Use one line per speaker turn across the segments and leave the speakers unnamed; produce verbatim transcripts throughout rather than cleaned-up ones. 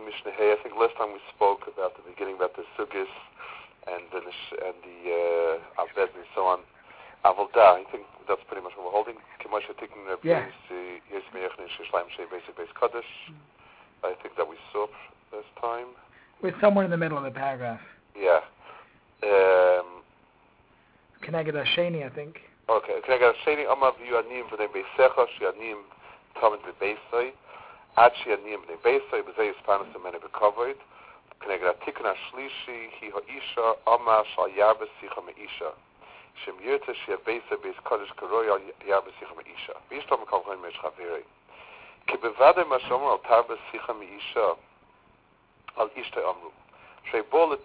Mishnah Hey. I think last time we spoke about the beginning about the sugis and the and the uh, aved and so on. Avodah. I think that's pretty much what we're holding.
Yeah.
I think that we saw last time.
We're somewhere in the middle of the paragraph.
Yeah. Um,
Keneged Hasheni, I think.
Okay. Keneged Hasheni, Amav Yuanim B'nei Beisecha, Shianim Tamid B'Beisai, Ad Shianim B'nei Beisai, B'zei Yispanis Amene B'Kavoid, Keneged Hatikun Hashlishi, Hi Ha'isha, Amar Shal Yarba Sicha Me'isha, Shem Yirta Shia Beisai Beis Kodesh Karoy Al Yarba Sicha Me'isha, V'ishtam Kavoid Mesh Chavirei. Ki Bevadei Mashomer Al Tarba Sicha Me'isha, Al Ishta Amru. In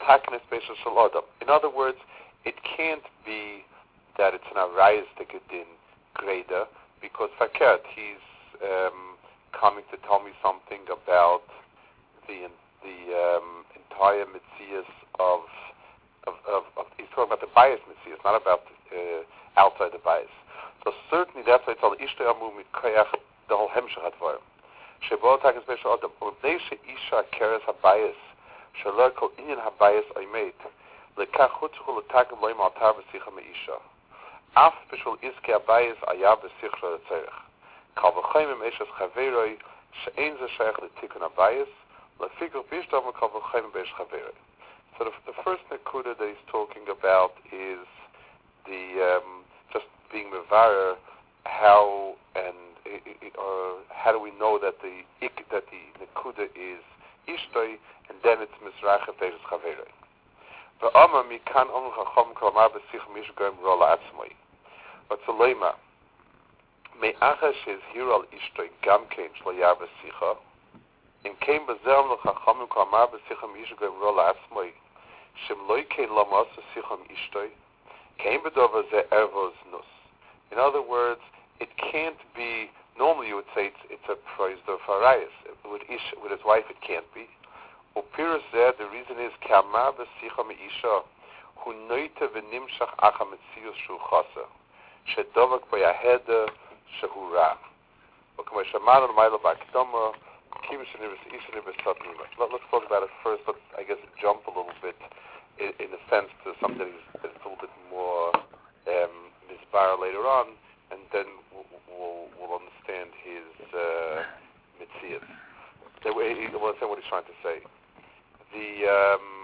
other words, it can't be that it's an arayis din greda, because fakert, he's um, coming to tell me something about the the um, entire mitzias of of, of of he's talking about the bias mitzias, not about uh, outside the bias. So certainly that's why it's all ishta amu mit koyach the whole hemshach advar. Shebo tak is special adam. Ubnei sheisha keres habayis. Shalor kol inyan habayis oimet lekach chutzchul l'tagim loim altar v'sicha me'isha af b'shul iske habayis ayav v'sich shal tzerich kal v'chaim im eshes chaveroi she'ein ze shaykh l'tikun habayis l'fikr b'ishtav kal v'chaim im eshes chaveroi. So the, the first nekuda that he's talking about is the um, just being mevarer how and or how do we know that the that the nekuda is ishtoi, and then it's Mizracha Teres Chaverei. V'amar mikan omr chacham k'lamar b'sich mishgoyim rola atzmoi. But Zolema, me'acha she'ezhiru al ishtoi gam kein shlo yar b'sicha, in kein b'zerem l'chacham k'lamar b'sich mishgoyim rola atzmoi, shem loi kein lamas b'sicha ishtoi, kein b'dova ze ervoz nus. In other words, it can't be. Normally, you would say it's, it's a praise of Harayas. With, Ish, with his wife, it can't be. Upirus there, the reason is Kamar v'sicha me'isha hu noite v'nimshach acha metzius shu chasa shedovak b'yaheda shehu ra. V'kamay shaman al-mayla b'akdama kim shenivus isha nivus satnima. Let's talk about it first. Let's, I guess, jump a little bit in, in a sense to something that is a little bit more um, misbar later on, and then we'll, we'll, we'll understand his uh, mitzias. We'll understand what he's trying to say. The um,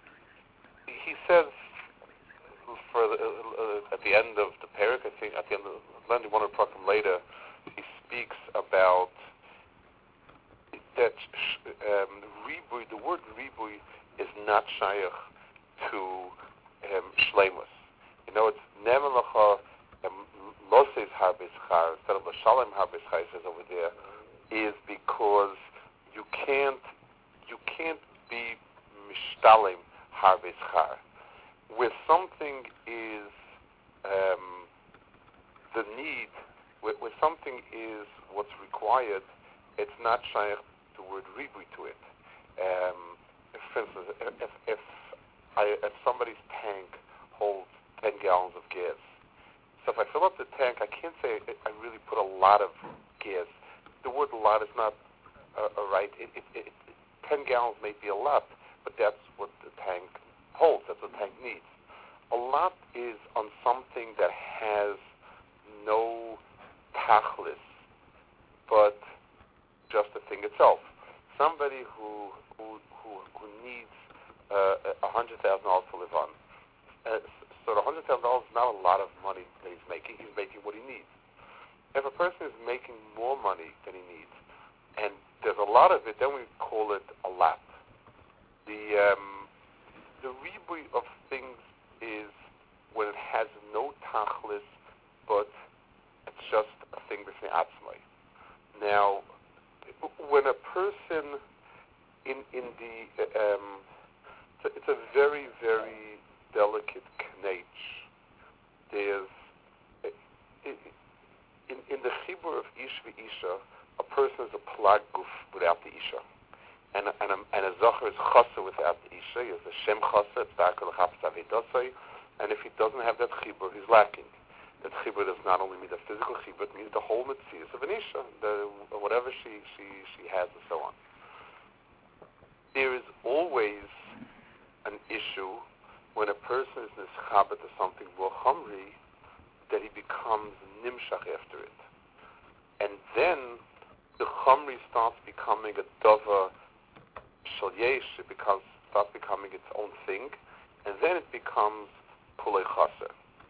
he says for the, uh, at the end of the parak, I think at the end of the one of the program later, he speaks about that um, ribui. The word ribui is not shayach to um, shleimus. You know, it's nemelacha. Moses Harbizchar instead of Lashalem Harbizchar, he says over there, is because you can't you can't be Mishtalim Harbizchar. Where something is um, the need, where, where something is what's required, it's not shaykh the word ribui to it. Um, if, for instance, if if, I, if somebody's tank holds ten gallons of gas. So if I fill up the tank, I can't say I really put a lot of gas. The word "a lot" is not uh, right. It, it, it, it, Ten gallons may be a lot, but that's what the tank holds. That's what the tank needs. A lot is on something that has no tachlis, but just the thing itself. Somebody who who who, who needs uh, a hundred thousand dollars to live on. Uh, So the hundred thousand dollars is not a lot of money that he's making. He's making what he needs. If a person is making more money than he needs, and there's a lot of it, then we call it a lot. The um, the ribui of things is when it has no tachlis, but it's just a thing b'fnei atzmai. Now, when a person in in the um, it's a very very delicate knetch. There's in in the chibur of ish v'isha, a person is a plag guf without the isha, and and a, and a zocher is chasa without the isha. He has a shem chasa, it's darkol chapes avedosai, and if he doesn't have that chibur, he's lacking. That chibur does not only mean the physical chibur, it means the whole mitzvah of an isha, the whatever she she she has, and so on. there is always an issue when a person is nischaber to something more chomri, that he becomes nimshach after it. And then the chomri starts becoming a dover shal yesh, it becomes, starts becoming its own thing, and then it becomes pulei chaser.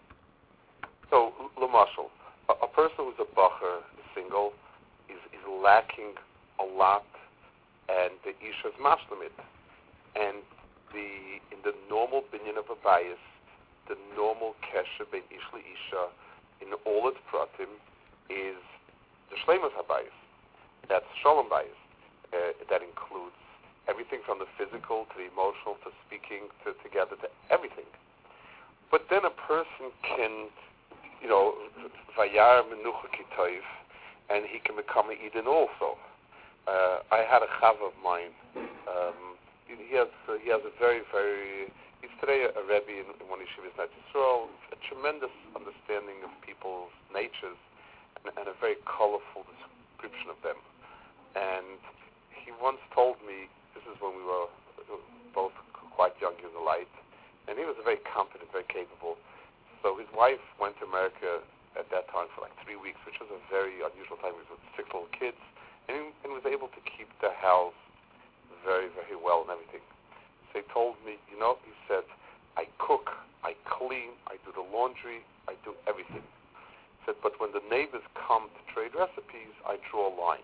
So, l'mashal, a, a person who's a bacher, single, is, is lacking a lot, and the isha is mashlim it. And the in the normal binyan of a bias, the normal kesher ben ish isha, in all its pratim, is the shleimus habayis. That's shalom bayis. Uh, that includes everything from the physical to the emotional to speaking to together to everything. But then a person can, you know, vayar menucha kitoiv, and he can become an Eden also. Uh, I had a chav of mine. Um, he has uh, he has a very very he's today a, a rebbe in, in one yeshiva in Israel, a tremendous understanding of people's natures and, and a very colorful description of them. And he once told me, this is when we were both quite young in the light, and he was very competent, very capable. So his wife went to America at that time for like three weeks, which was a very unusual time. He was with six little kids, and, he, and was able to keep the house very, very well and everything. So he told me, you know, he said, I cook, I clean, I do the laundry, I do everything. He said, but when the neighbors come to trade recipes, I draw a line.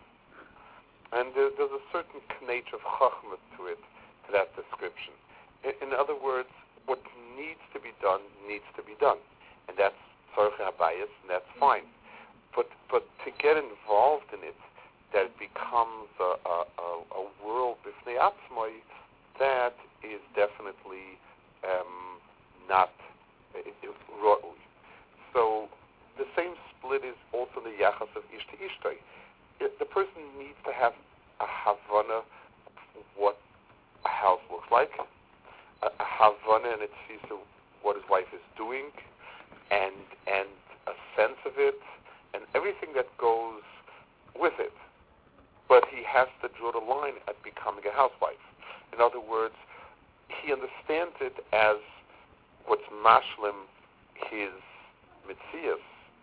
And there, there's a certain nature of chachma to it, to that description. In, in other words, what needs to be done, needs to be done. And that's tzorchei habayis, and that's fine. But but to get involved in it, that it becomes a, a, a, a world b'fnei atzmai, that is definitely um, not it, it, ra'ui. So the same split is also the yachas of ish to ishtay. The person needs to have a havana of what a house looks like, a, a havana and its of what his wife is doing, and and a sense of it, and everything that goes with it. But he has to draw the line at becoming a housewife. In other words, he understands it as what's mashlim his mitzias,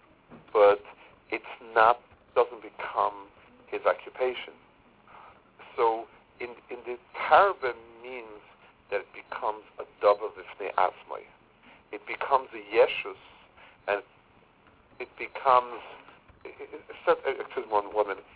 but it's not, doesn't become his occupation. So in in the tarba means that it becomes a davar v'fnei atzmai. It becomes a yeshus, and it becomes. Excuse me one, one minute.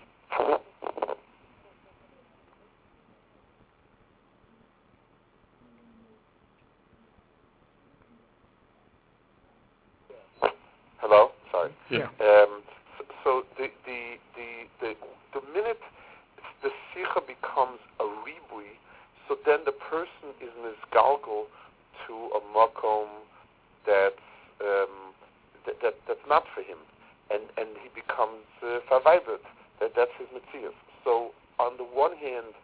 Hello? Sorry.
Yeah.
Um, so, so the, the the the the minute the sicha becomes a ribui, so then the person is misgalgal to a makom that's um, that, that that's not for him, and and he becomes uh, verweibert. That that's his mitzias. So on the one hand,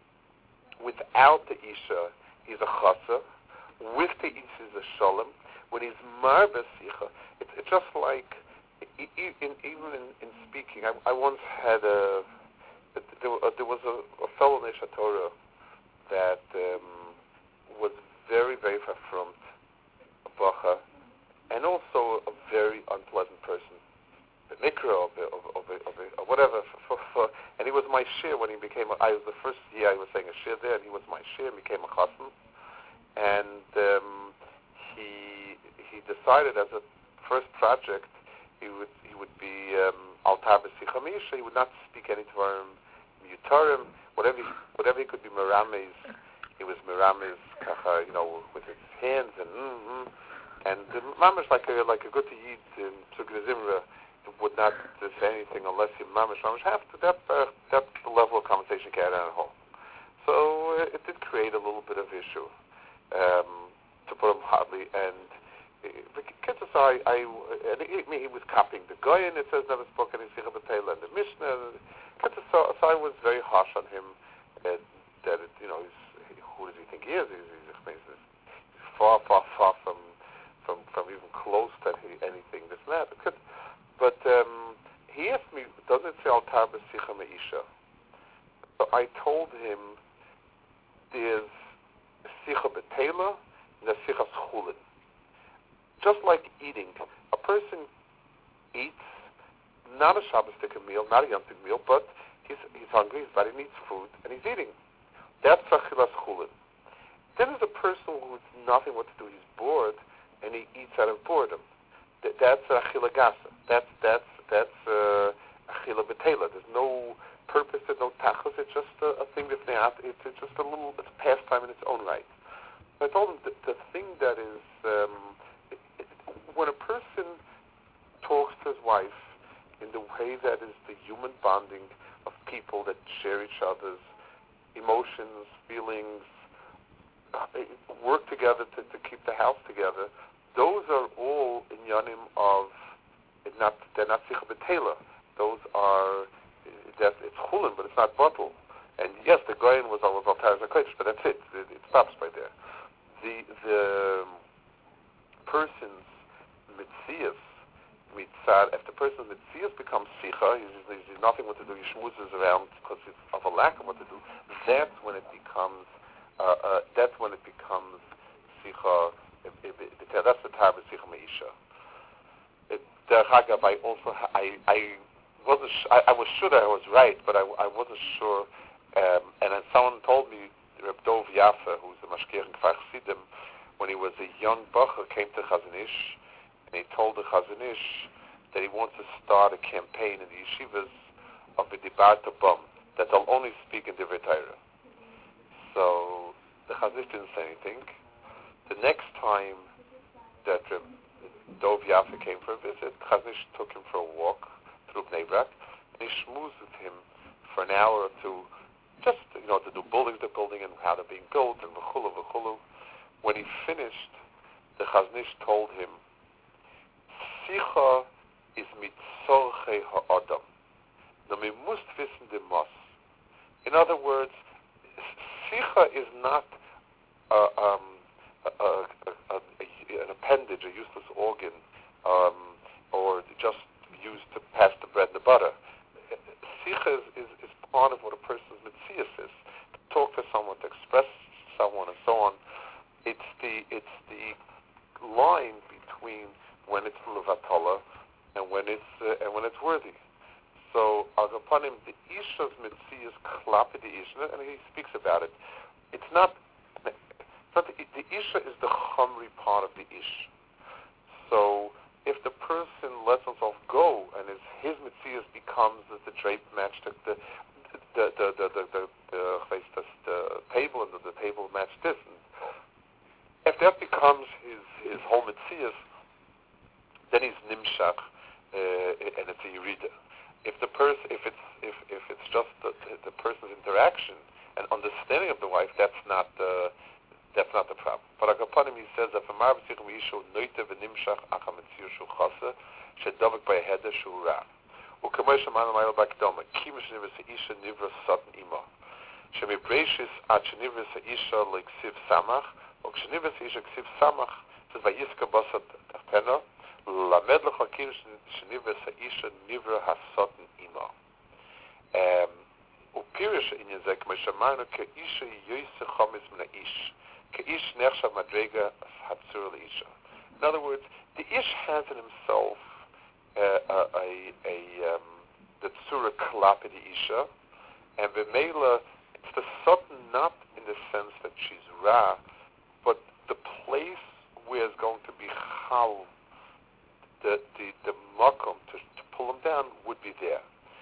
without the isha, he's a chasa. With the isha, he's a shalom. When he's marba sicha, it's, it's just like e- e- in, even in, in speaking. I, I once had a there, uh, there was a, a fellow Nesha Torah that um, was very very verfrummt, a bacha, and also a very unpleasant person. The nikra of, of, of, of, of whatever, for, for, for, and he was my shir when he became. A, I was the first year I was saying a shir there, and he was my shir and became a chassan. And um, he he decided as a first project he would he would be um, altar b'sicha misha. He would not speak any Dvarim mutarim. Whatever he, whatever he could be merames, he was merames kacha, you know, with his hands and mm-hmm. and uh, mamash like a like a good yid in Tzugre Zimra would not say anything unless he mamash mamash have to. That uh, that's the level of conversation he had at home. So uh, it did create a little bit of issue, um, to put him hotly. And uh, I, I, and he, he was copying the Goyen. It says never spoken in Sikha B'Teila and the Mishnah. So, so I was very harsh on him. Uh, that it, you know, he's, who does he think he is? He's, he's, he's far, far, far from from from even close to anything this and that. But um, he asked me, doesn't it say altar b'sicha me'isha? So I told him there's sicha betela and there's sicha schulin. Just like eating, a person eats not a Shabbos-tika meal, not a Yom-tic meal, but he's, he's hungry, his body needs food, and he's eating. That's achilas chulin. Then there's a person who has nothing what to do, he's bored, and he eats out of boredom. Th- that's achila gasa. That's, that's, that's uh, achila betela. There's no purpose, there's no tachlis, it's just a, a thing that's not, it's, it's just a little, it's a pastime in its own right. So I told him the, the thing that is, um, it, it, when a person talks to his wife in the way that is the human bonding of people that share each other's emotions, feelings, uh, work together to, to keep the house together, those are all inyanim of, it's not, they're not sicha betela. Those are, that it's chulin, but it's not bottle. And yes, the goyin was always altar zakodesh, but that's it. it. It stops right there. The the person's mitzias, mitzad, if the person's mitzias becomes sicha, he's, he's nothing what to do, he schmoozes around because it's of a lack of what to do, that's when it becomes, uh, uh, that's when it becomes sicha, that's the time of sicha meisha. Derech Agav, I also, I, I wasn't, sh- I, I was sure that I was right, but I, I wasn't sure, um, and then someone told me, Reb Dov Yaffa, who's the mashgiach in Kfar Chassidim, when he was a young bacher, came to Chazon Ish, and he told the Chazon Ish that he wants to start a campaign in the yeshivas of a Dibarta Bum, that they'll only speak in Divrei Torah. So the Chazon Ish didn't say anything. The next time that Reb Dov Yaffa came for a visit, Chazon Ish took him for a walk through Bnei Brak, and he schmoozed with him for an hour or two, just, you know, to do buildings they're building and how they're being built, and v'chulu, v'chulu. When he finished, the Chazon Ish told him, Sicha is mitzorchei ha'adam. No, we must wissen the mas. In other words, Sicha is not a, um, a, a, a, a, an appendage, a useless organ, um, or just used to pass the bread and the butter. Sicha is, is, is part of what a person's mitzias is. To talk to someone, to express someone, and so on. It's the it's the line between when it's levatala and when it's uh, and when it's worthy. So agapanim, the isha's mitzias klapi the isha, and he speaks about it. It's not. It's not the, the isha is the chumri part of the ish. So if the person lets himself go and his his mitzias becomes the, the drape match, the the the the the the, the, the, the, the table and the, the table match this. And if that becomes his his whole mitzias, then he's nimshach, uh, and it's a yirida. If the person, if it's if if it's just the, the person's interaction and understanding of the wife, that's not the that's not the problem. But agapanim, he says that Amar b'sichum yishu noite v'nimshach acha mitzias shu chasa shedavik b'yeheda shu ra. U'kamei shemanu ma'il b'akdoma kim shenivus ha'isha nivra satan ima shemibreishis ad shenivus ha'isha leksiv samach u'kshenivus ha'isha ksiv samach says vayiska basat tachtena lamed lecha kim shenivus ha'isha nivra ha'satan ima. U'pirish inyan zeh kamei shemanu ke'isha yoyse chamis min ha'ish. In other words, the ish has in himself uh, a, a, a um, the tzura klapi the isha, and v'meila, it's the satan not in the sense that she's ra, but the place where it's going to be chal, the the the makom to, to pull him down would be there.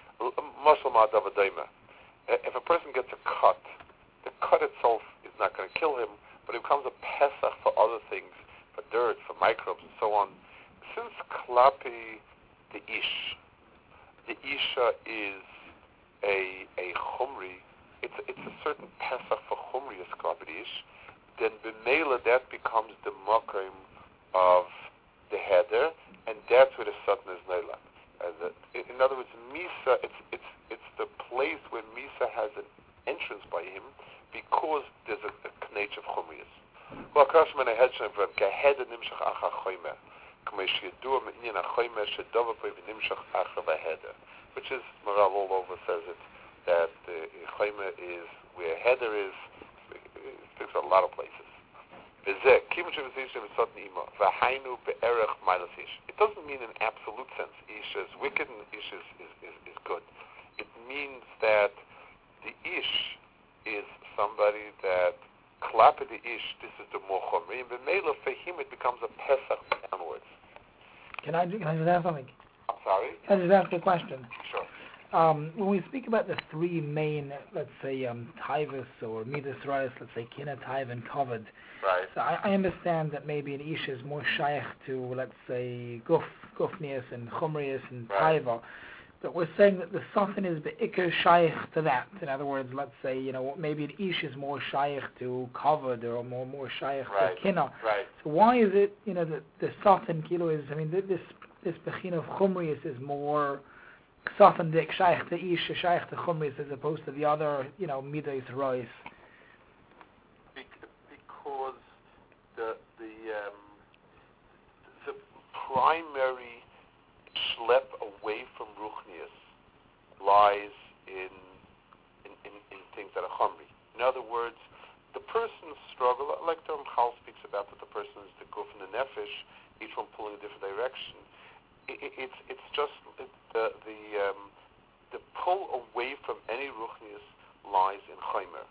If a person gets a cut, the cut itself is not going to kill him, but it becomes a pesach for other things, for dirt, for microbes, and so on. Since klapi the ish, the isha is a a chumri, it's it's a certain pesach for chumri as klapi the ish, then b'meila that becomes the makom of the header, and that's where the satan is neila. In, in other words, misa, it's it's it's the place where misa has an entrance by him, because there's a, a knage of chumriyas. Well, Krashman a hedge from Kahed Nimshach Acha Choymer, Kamesh Yedur Minyan Choymer Shedova Nimshach Acha Vaheder, which is Maral all over says it that uh, Choymer is where Heder is. lot of places. It doesn't mean in absolute sense Ish is wicked and Ish is, is, is, is good. It means that the Ish is somebody that klapper the Ish, this is the Mochomri, and B'meila for him it becomes a Pesach downwards.
Can I, can I just ask something?
I'm sorry?
Can I just ask a question?
Sure.
Um, when we speak about the three main, let's say, um, Taivas or Midas Rayas, let's say Kina, Taiv, and Kavod,
right.
so I, I understand that maybe an Ish is more shaykh to, let's say, Guf, Gufnias and Chumrias and
right.
Taiva, but we're saying that the Satan is Be'ikr shaykh to that. In other words, let's say, you know, maybe an Ish is more shaykh to Kavod or more more shaykh
right.
to Kina.
Right.
So why is it, you know, that the Satan kilo is, I mean, this this Bechin of Chumrias is more Satan dik shaykh to Ish, shaykh to Chumrias, as opposed to the other, you know, Midas Rayas.
Because the the um, the primary schlep away from Ruchnius lies in in, in, in things that are chumri. In other words, the person's struggle, like the Ramchal speaks about, that the person is the guf and the nefesh, each one pulling a different direction. It, it, it's it's just it, the the um, the pull away from any Ruchnius lies in chaymer.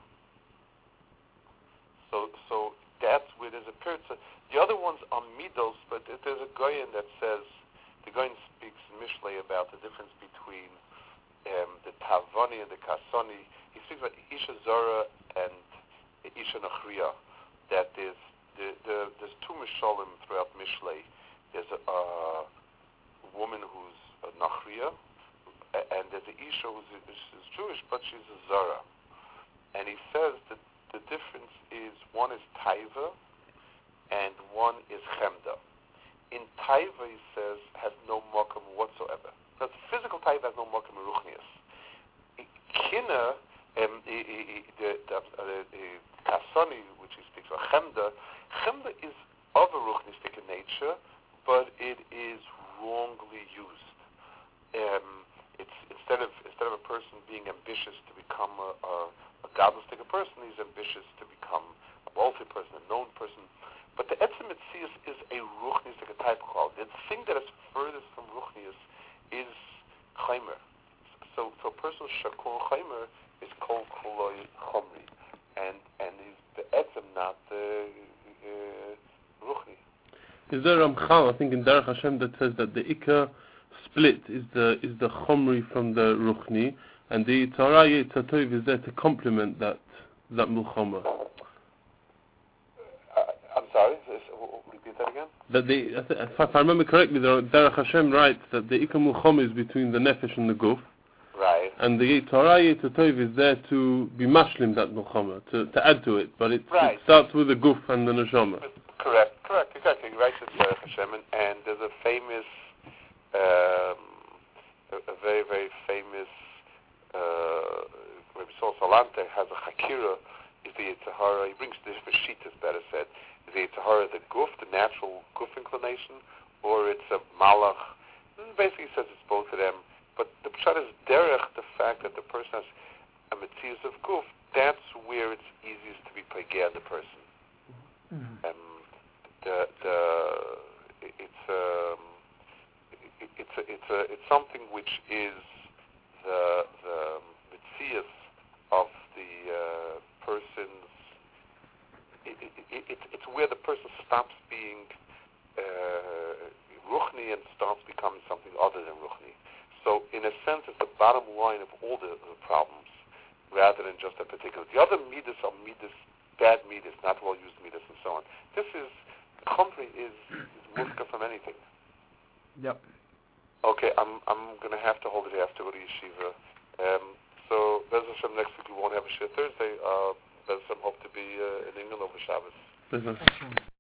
So so that's where there's a period. So the other ones are midos, but there's a goyen that says, the goyen speaks in Mishlei about the difference between um, the Tavani and the Kasani. He speaks about Isha Zora and Isha Nachriya. That there's the, the, there's two Mishalim throughout Mishlei. There's a, a woman who's a Nachriya, and there's an Isha who's is Jewish, but she's a Zora. And he says that the difference is one is Taiva and one is Chemda. In Taiva, he says, has no mokum whatsoever. Because physical Taiva has no mokum in Ruchnius. Kina, um, the Kasani, which he speaks of, Chemda, Chemda is of a Ruchnistic in nature, but it is wrongly used. Um, it's instead of instead of a person being ambitious to become a, a a godless person, he's ambitious to become a wealthy person, a known person. But the Etzem Metzius is a Ruchnius, like a type of quality. The thing that is furthest from Ruchnius is Chaymer. So, so a person Shakor Chaymer is called Kuloi Chomri. And and he's the Etzem, not the uh, Ruchni.
Is there Ramchal, I think in Derech Hashem, that says that the Ikka split is the is the Chomri from the Ruchni, and the Torah Yitzatov is there to complement that that Mulchama.
Uh, I'm sorry, repeat that again?
That the, if I remember correctly, the Derech Hashem writes that the Ikka Mulchama is between the Nefesh and the Guf.
Right.
And the Torah Yitzatov is there to be mashlim that Mulchama, to, to add to it. But it,
right.
it starts with the Guf and the Neshama.
Correct, correct, exactly. He writes it Derech Hashem, and, and there's a famous, um, a, a very, very famous Uh, Rabbi Sol Salante has a Chakira, is the Yitzhahara, he brings the different sheetas, better said, is the Yitzhahara the guf, the natural guf inclination, or it's a malach. Basically he says it's both of them, but the pshat is derech, the fact that the person has a metzius of guf, that's where it's easiest to be pagea the person.
Mm-hmm.
Um, the, the, it's, um, it, it's, a, it's, a, it's something which is the the mitzias of the uh, person's it, it, it, it, it's where the person stops being uh, ruchni and starts becoming something other than ruchni. So in a sense, it's the bottom line of all the, the problems, rather than just a particular. The other midas are midas, bad midas, not well used midas, and so on. This is company is, is muska from anything.
Yep.
Okay, I'm I'm going to have to hold it. I have to go to yeshiva. Um, so, Bez Hashem, next week we won't have a shir Thursday. Uh, Bez Hashem, hope to be uh, in England over Shabbos.